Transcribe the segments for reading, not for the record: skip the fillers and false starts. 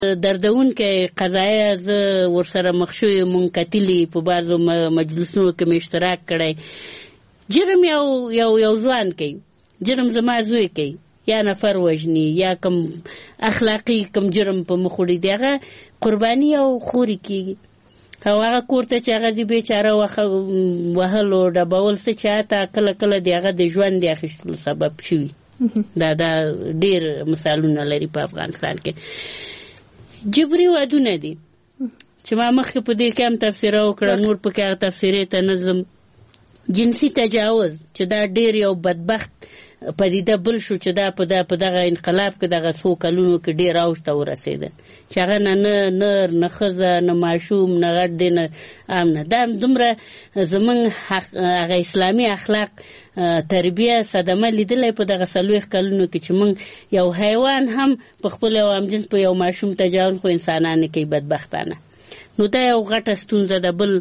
دردونکې قضایه زه ورسره مخ شوی مونږ کتلي په بعضو مجلسونو کې مې اشتراک کړی. جرم یو ځوان کوي، جرم زما زوی کوي، یا نفر وژني یا کم اخلاقی کم جرم په مخ وړي، د هغه قرباني او خوري کېږي. او هغه کور ته چې هغه ځي بېچاره وهلو ډبول څه چې حتی کله کله د هغه د ژوند د اخیستلو سبب شوي. دا ډېر مثالونه لري په افغانستان کې. جبري ودونه دي چې ما مخکې په دې کې هم تفسیره وکړه، نور پکې هغه تفسیرې ته نه ځم. جنسي تجاوز چې دا ډېر یو بدبخت پدیده بل شو چې دا په دغه انقلاب کې دغه څو کلونو کې ډېر اوج ته ورسېده چې هغه نه نر نه ښځه نه ماشوم نه غټ دی نه عام نه. دا دومره زمونږ هغه اسلامي اخلاق تربیه صدمه لیدلی په دغه 40 کلونو کې چې موږ یو حیوان هم په خپل یو همجنس په یو ماشوم تجاوز خو انسانان نه کوي بدبختانه. نو دا یو غټه ستونزه ده. بل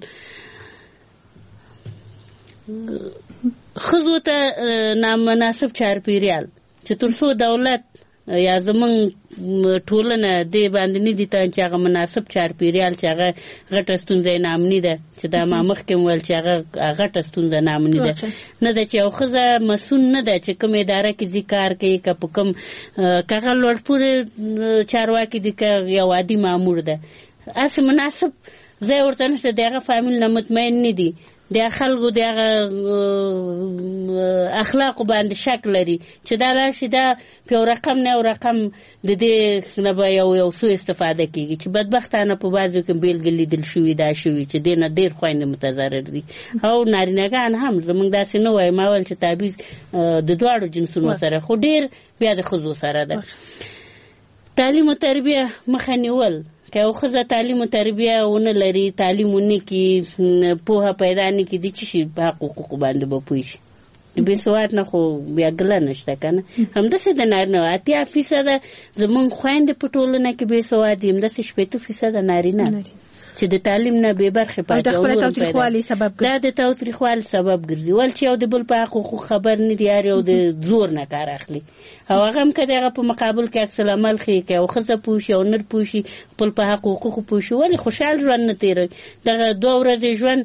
ښځو ته نامناسب چارپیریال چې تر څو دولت یا زمونږ ټولنه دې باندې نه دي ته چې هغه مناسب چارپیریال چې هغه غټه ستونزه نامني ده چې دا ما مخکې م ویل چې هغه غټه ستونزه نامني ده نه ده چې یو ښځه مسؤل نه ده چې کوم اداره کې ځي کار کوي که په کوم که هغه لوړ پورې چارواکي دي که یو عادي مامور ده. هسې مناسب ځای ورته نشته، د هغه فامیل نه مطمئن نه دي، د خلکو د هغه اخلاقو باندې شک لري چې دا لاړ شي دا په یو رقم نه یو رقم د دې نه به یو څو استفاده کېږي چې بدبختانه په بعضو کې بېلګې لیدل شوي دا شوي چې دې نه ډېر خویندې متضرر دي او نارینهګان هم. زموږ داسې نه وایي، ما ویل چې تابعیض د دواړو جنسونو سره خو ډېر بیا د ښځو سره ده. تعلیم و تربیه مخه نیول که یو ښځه تعلیم و تربیه ونه لري، تعلیم ونه کړي، پوهه پیدا نه کړي، د څه شي په حقوقو باندې به پوه شي. بې سواد نه خو بیا ګله نشته که نه. همداسې د نارینه 80% زمونږ خویندې په ټولنه کې بې سواد دي، همداسې 80% نارینه چې د تعلیم نه بې برخې پاتې دا د تاوتریخوالي سبب ګرځي. ول چې یو د بل په حقوقو خبر نه دي، هر یو د زور نه کار اخلي او هغه هم که د هغه په مقابل کې عکس العمل ښیي که یو ښځه پوه شي او نر پوه شي خپل په حقوقو پوه شي ولې خوشحال ژوند نه تېروي. دغه 2 ورځې ژوند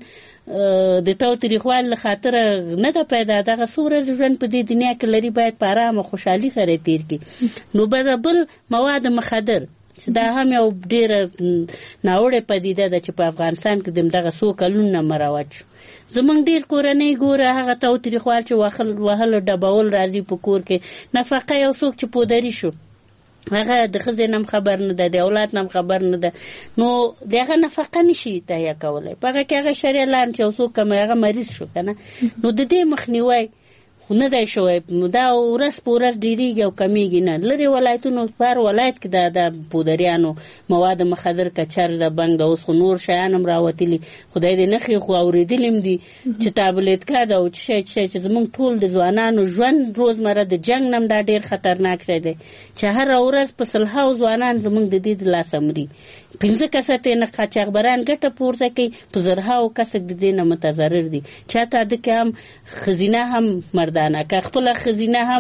د تاوتریخوالي له خاطره نه ده پیدا، دغه څو ورځې ژوند په دې دنیا کې لري باید په ارامه خوشحالي سره تېر کړي. نو بل مواد مخدر چې دا هم یو ډېره ناوړې پدیده ده چې په افغانستان کې دغه څو کلونه مروج شو. زمونږ ډېر کورنۍ ګوره هغه تاوتریخوال چې وهلو ډبول راځي په کور کې، نفقه یو څوک چې پودري شو هغه د ښځې نه هم خبر نه ده، د اولاد نه هم خبر نه ده، نو د هغه نفقه نشي تهیه کولی. په هغه کې هغه شرعي لارم چې یو څوک کمه هغه مریض شو که نه، نو د دې مخنیوی خو نه دی شوی. نو دا ورځ په ورځ ډېرېږي او کمیږي نه. لرې ولایتونو په هر ولایت کې د پودریانو مواد مخدر که چرس ده بنګ ده، اوس خو نور شیان هم راوتلي، خدای دې نه ښیي خو اورېدلي هم دي چې تابلیتکا ده او څه شی چې زمونږ ټول د ځوانانو ژوند روزمره د جنګ نه هم دا ډېر خطرناک شی دی چې هره ورځ په سلهاو ځوانان زمونږ د دې د لاسه مري. 15 کسه ترې نه قاچاقبران ګټه پورته کوي، په زرهاو کسه د دې نه متضرر دي. چاته د کې هم ښځینه هم مردانه که خپله ښځینه هم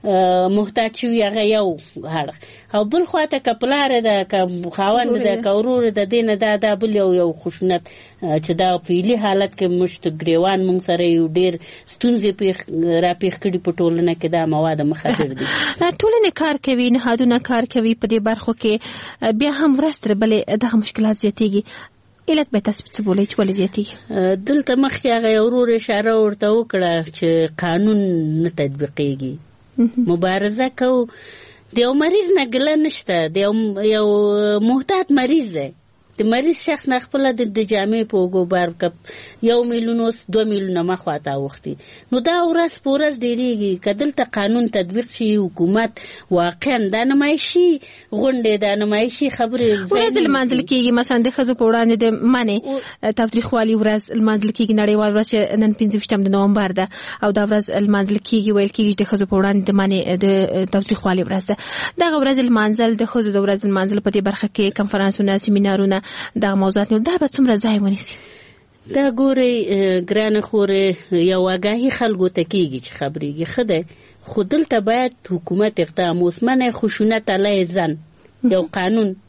محتاج شوي هغه یو اړخ، او بل خواته که پلاره ده که خاوند ده که ورور ده دې نه دا بل یو خشونت چې دا فعلي حالت کې مشت ګریوان موږ سره یو ډېر ستونزې راپېښ کړي په ټولنه کې دا مواد مخدر دي. ټولنې کار کوي، نهادونه کار کوي په دې برخو کې، بیا هم ورځ تر بلې دغه مشکلات زیاتېږي. علت به تاسو څه بولئ چې ولې زیاتېږي؟ دلته مخکې هغه یو ورور اشاره ورته وکړه چې قانون نه تطبیقېږي. مبارزه کوو، د یو مریض نه ګله نشته، د یو محتاط مریض دی، د مریض شخص نه خپله د جامې په اوږو بار که 1 میلیون اوس 2 میلیونه مخواته اوښتي، نو دا ورځ په ورځ ډېرېږي. که دلته قانون تطبیق شي، حکومت واقعا دا نمایشي غونډې دا نمایشي خبرې ورځ لمانځل کېږي، مثلا د ښځو په وړاندې د منې تاوتریخوالي ورځ لمانځل کېږي، نړیوال ورځ چې نن 25 د نومبر ده او دا ورځ لمانځل کېږي، ویل کېږي چې د ښځو په وړاندې د منې د تاوتریخوالي ورځ ده. دغه ورځ لمانځل د ښځو د ورځ لمانځل په دې برخه کې کنفرانسونه سیمینارونه دا موضوعات دا به څومره ځای ونیسي؟ دا ګورئ ګرانه خورې یو آګاهي خلکو ته کېږي چې خبرېږي ښه دی، خو دلته باید حکومت اقدام اوس منع خشونت علیه زن یو قانون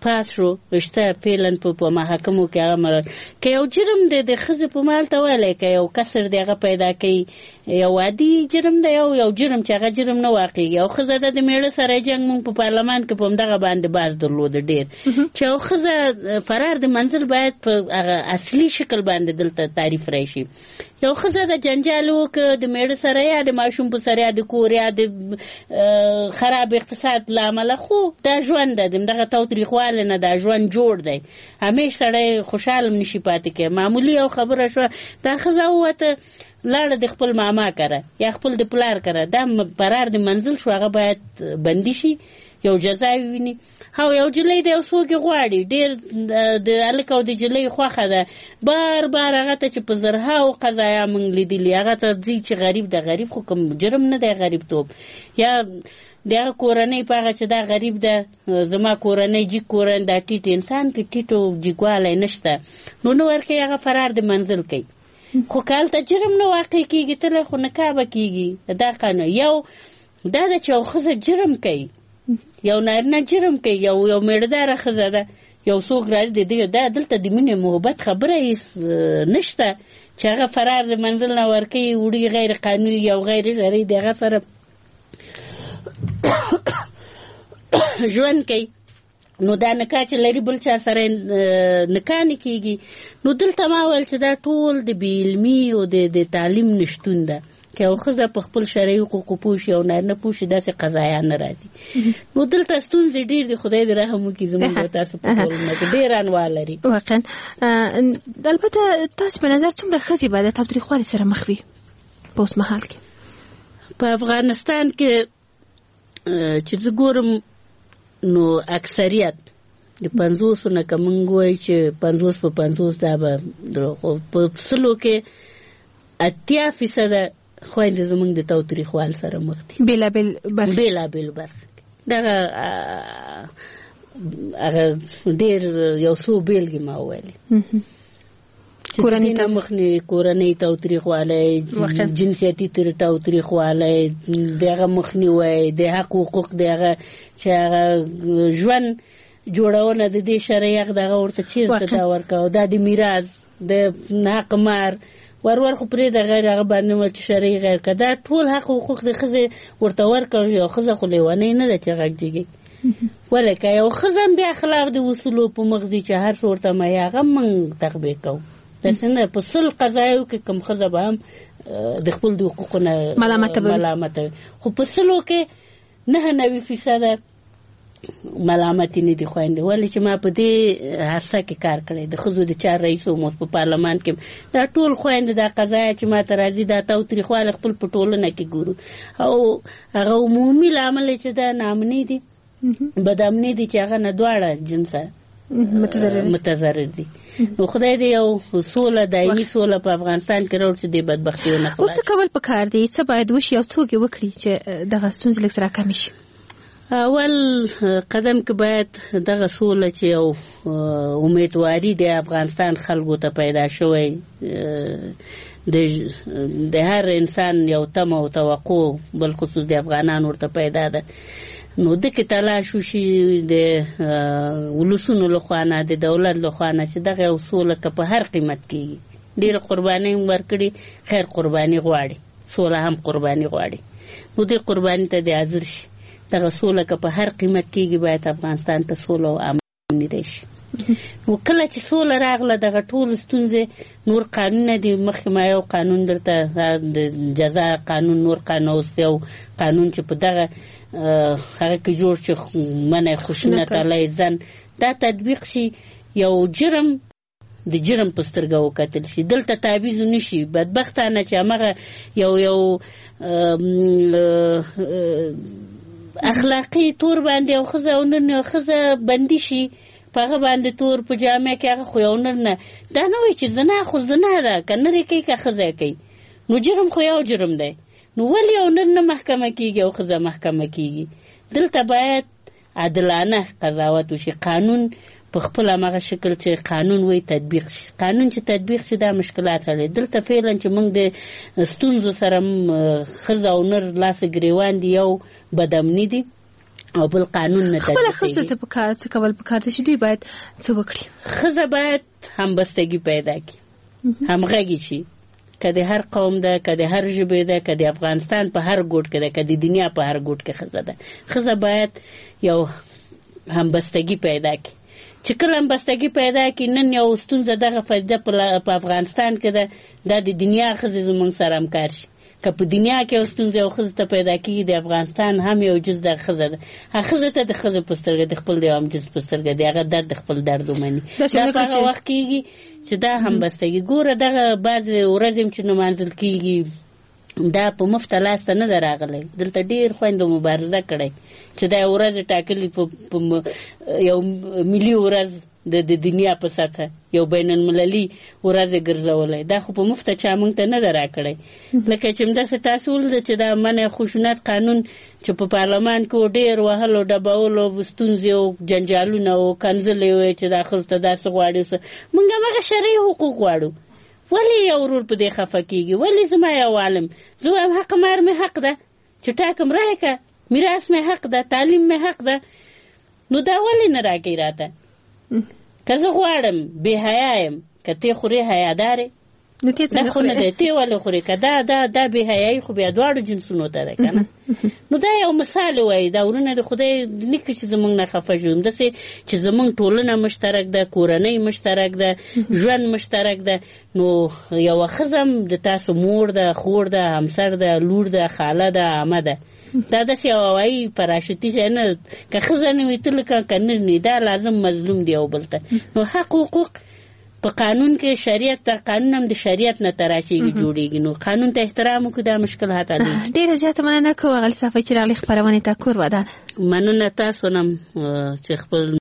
پاس شو رشته فعلا په محاکمو کې هغه که یو جرم دی د ښځې په مال ته ویلی که یو کسر دی هغه پیدا کوي یو عادي جرم دی یو جرم چې هغه جرم نه واقعېږي یو ښځه ده د میړه سره جنګ مونږ په پارلمان کې په همدغه باندې باز درلوده ډېر چې یو ښځه فرار د منزل باید په هغه اصلي شکل باندې دلته تعریف راشي یو ښځه د جنجال وکړه د میړه سره یا د ماشوم په سره یا د کور یا د خراب اقتصاد له امله خو دا ژوند ده دغه تاوتریخوالی نه دا ژوند جوړ دی همیش سړی خوشحاله نشي پاتې کوي معمولي یو خبره شوه دا ښځه ووته لاړه د خپل ماما کره یا خپل د پلار کره دا فرار د منزل شو هغه باید بندي شي یو جزا ویني او یو جلۍ د یو څوک غواړي ډېر د هلک او د جلۍ خوښه ده بار بار هغه ته چې په زرهاو قضایا موږ لیدلي هغه ته ځي چې غریب ده غریب خو کوم جرم نه دی غریبتوب یا دغه کورنۍ په هغه چې دا غریب ده زما کورنۍ جیګ کورنۍ دا ټیټ انسان کې ټیټو جیګوالی نشته نو نه ورکوي هغه فرار د منزل کوي خو که هلته جرم نه واقع کېږي تله خو نکاح به کېږي دا قانون یو دا ده چې یو ښځه جرم کوي یو نارینه جرم کوي یو میړداره ښځه ده یو څوک راځي دا دلته د مینې محبت خبره هېڅ نشته چې هغه فرار د منزل نه ورکوي وړي غیر قانوني یو غیر شرعي د هغه سره ژوند کوي نو دا نکاح چې لري بل چا سره نکاح نه کېږي نو دلته ما ویل چې دا ټول د بې علمي او د تعلیم نشتون ده که یو ښځه په خپل شرعي حقوقو پوه شي او نارینه پوه شي داسې قضایا نه راځي نو دلته ستونزې ډېر دي خدای دې رحم وکړي زموږ او تاسو په ټولنه کې ډېر انواع لري واقعا البته تاسو په نظر څومره ښځې به د تاوتریخوالي سره مخ وي په اوس مهال کې په افغانستان کې چې زه ګورم نو اکثریت د 50 نه که موږ وایو چې 50 په 50 دا به خو په سلو کې 80% خویندې زموږ د تاوتریخوال سره مخ دي بېلابېل برخې دغه هغه ډېر یو څو بیلګې ما وویلې کورنۍ تاوتریخوالی جنسیتي تاوتریخوالی دغه مخنیوی د حقوق دغه چې هغه ژوند جوړونه د دې شرعي حق دغه ورته چېرته دا ورکوه دا د میراث د حق مار ور خو پرې د غیر هغه باندې ول چې شرعي غیر که دا ټول حق حقوق د ښځې ورته ورکړ یو ښځه خو لیونۍ نه ده چې غږ جګي ولې که یو ښځه بیا اخلاق د اصولو په مخ دي چې هر څه ورته مایي هغه موږ تطبیق کوو داسې نه په سل قضایو کې کوم ښځه به هم د خپل د حقوقو نه ملامته خو په سلو کې 99% ملامتي نه دي خویندې ولې چې ما په دې عرصه کې کار کړی د ښځو د 4 رئیس وموس په پارلمان کې دا ټول خویندې دا قضایا چې ما ته راځي دا تاوتریخوالی خپل په ټولنه کې ګورو او هغه عمومي لامل چې دا ناامني دي بدامني دي چې هغه نه دواړه جنسه متضرر دي نو خدای دې یو سوله دایمي سوله په افغانستان کې راوړي چې دې بدبختي ونه خلاص اوس کول پکار دي څه باید وشي او څوک وکړي چې دغه ستونزې لږ سره کم شي اول قدم کې باید دغه سوله چې یو امیدواري د افغانستان خلکو ته پیدا شوی د هر انسان یو تمه او توقع بل خصوص د افغانانو ورته پیدا ده نو دغه تلاش وشي د ولسونو لخوا نه د دولت لخوا نه چې دغه سوله که په هر قیمت کېږي ډېر قرباني ورکړي خیر قرباني غواړي سوله هم قرباني غواړي نو د قرباني ته د حاضر شي دغه سوله که په هر قیمت کېږي باید افغانستان ته سوله او امني راشي نو کله چې سوله راغله دغه ټول ستونزې نور قانونونه دي مخکې ما یو قانون درته د جزا قانون نور قانون یو قانون چې په دغه هغه کې جوړ چې منع خشونت علیه زن دا تطبیق شي یو جرم د جرم په سترګه وکتل شي دلته تعویض نشي بدبختانه چې هغه یو اخلاقی تور باندې یو ښځه او نر یو ښځه بندي شي په هغه باندې تور په جامع کې هغه خو یو نر نه دا نه وایي چې زنا خو زنا ده که نر یې کوي که ښځه یې کوي نو جرم خو یو جرم دی نو ولې یو نر نه محکمه کېږي او ښځه محکمه کېږي دلته باید عادلانه قضاوت وشي قانون په خپل هغه شکل چې قانون وي تطبیق شي قانون چې تطبیق شي دا مشکلات حل دلته فعلا چې موږ د ستونزو سره ښځه او نر لاس ګریوان دي یو بدامني دي او بل قانون نه خپل ښځه څه پکار څه کول پکار دي چې دوی باید څه وکړي. ښځه باید همبستګي پیدا کړي، همغږي شي، که د هر قوم ده، که د هر ژبې ده، که د افغانستان په هر ګوټ کې ده، که د دنیا په هر ګوټ کې ښځه ده. ښځه باید یو همبستګي پیدا کړي. چې کله همبستګي پیدا کړي، نن یو ستونزه دغه فائدہ په افغانستان کې ده، دا د دنیا ښځې زموږ سره همکار شي. که په دنیا کې یو ستونزه یو ښځې ته پیدا کېږي، د افغانستان هم یو جز د ښځه ده. هغه ښځې ته د ښځې په سترګه د خپل د یو هم جز په سترګه د هغه درد د خپل درد ومني. دا په هغه وخت کېږي چې دا همبستګي. ګوره دغه بعضې ورځې چې نمانځل کېږي دا په مفته لاس ته نه ده راغلی. دلته ډېر خویندو مبارزه کړی چې دا ورځې ټاکلي په یو ملي ورځ د دنیا په سطحه یو بین المللي ورځ ګرځولی. دا خو په مفته چا موږ ته نه ده راکړی. لکه چې همداسې تاسو ولده چې دا منع خشونت قانون چې په پارلمان کې و ډېر وهلو ډبولو ستونزې او جنجالونه او کنځلې وې چې دا ښځو ته داسې غواړي. موږ همغه شرعي حقوق غواړو. ولې یو ورور په دې خفه کېږي؟ ولې زما یو عالم زه وایم حق مار مې حق ده چې ټاکم رایې که میراث مې حق ده، تعلیم مې حق ده، نو دا ولې نه راکوي راته؟ که زه غواړم بې حیا یم، که تی خورې حیادارې دا خو نه دی، تی ولې خورې؟ که دا بې حیایي خو بیا دواړو جنسونو ته ده که نه. نو دا یو مثال وایي. دا ورونه د خدای نه کړي چې زموږ نه خفه شو. همداسې چې زموږ ټولنه مشترک ده، کورنۍ مشترک ده، ژوند مشترک ده. نو یوه ښځه هم د تاسو مور ده، خور ده، همسر ده، لور ده، خاله ده، عمه ده. دا داسې یو وایي پراشوتي شی نه. که ښځه نه وي ته لکه که نه وي، دا لازم مظلوم دی یو بل ته. نو حق حقوق په قانون کې شریعت ته، قانون هم د شریعت نه تراشیږي جوړیږي. نو قانون ته احترام وکړو، دا مشکل حتالی. ډېره زیاته مننه کوم اغلې صافۍ چې راغلې خپرونې ته. کور ودان. مننه تاسو نم چې خپل